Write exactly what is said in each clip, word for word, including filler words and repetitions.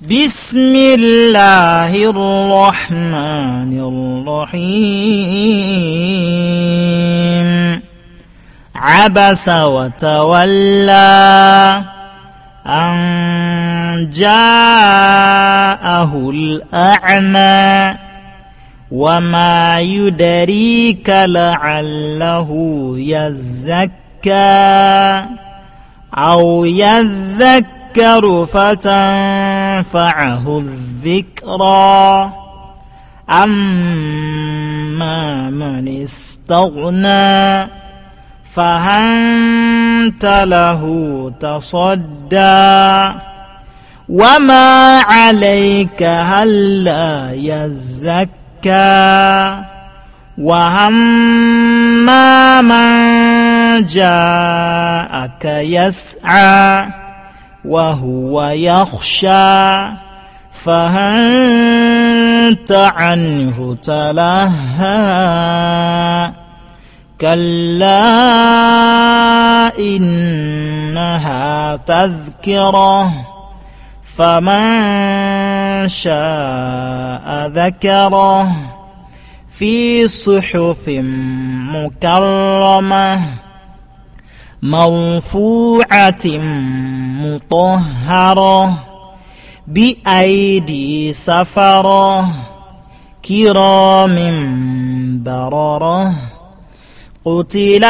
بسم الله الرحمن الرحيم عبس وتولى أن جاءه الأعمى وما يدريك لعله يزكى أو يذكر فتنفعه الذكرى أما من استغنى فأنت له تصدى وما عليك هلا يزكى وأما من جاءك يسعى وهو يخشى فأنت عنه تلهى كلا إنها تذكرة فمن شاء ذكره في صحف مكرمة مرفوعة مطهرة بأيدي سفرة كرام بررة قتل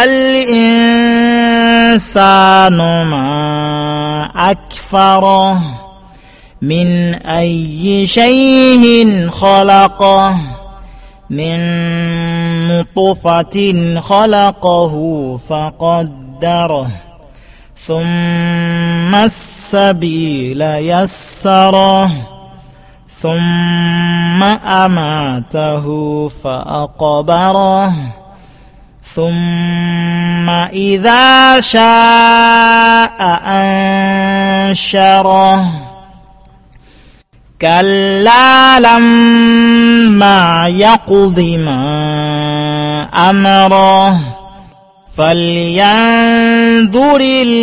الإنسان ما أكفره من أي شيء خلقه من نطفة خلقه فقدره ثم السبيل يسره ثم أماته فأقبره ثم إذا شاء أنشره كلا لما يقض ما أمره فلينظر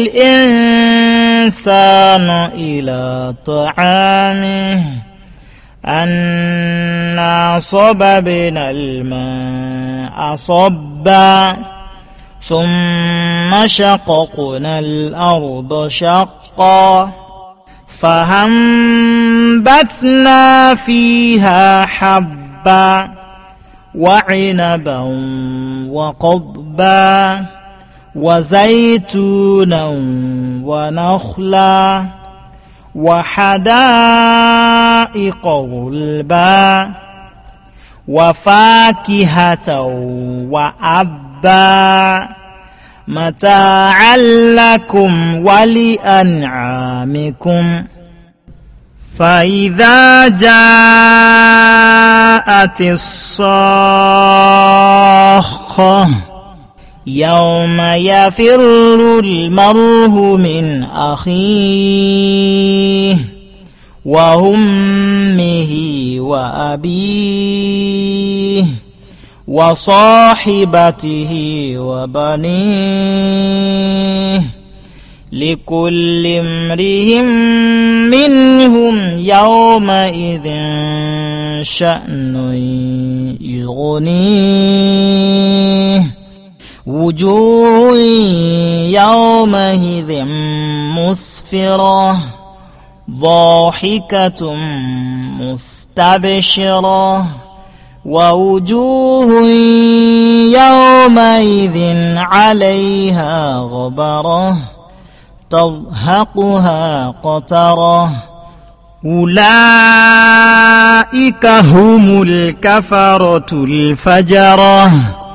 الإنسان إلى طعامه أنا صببنا الماء صبا ثم شققنا الأرض شقا فأنبتنا فيها حبا وعنبا وقضبا وزيتونا ونخلا وحدائق غلبا وفاكهة وأبا متاعا لكم ولأنعامكم فإذا جاءت الصاخة يوم يفر المرء من أخيه وأمه وأبيه وصاحبته وبنيه لكل امرئ منهم يومئذ شأن يغنيه وجوه يومئذ مسفرة ضاحكة مستبشرة ووجوه يومئذ عليها غبرة ترهقها قترة أولئك هم الكفرة الفجرة.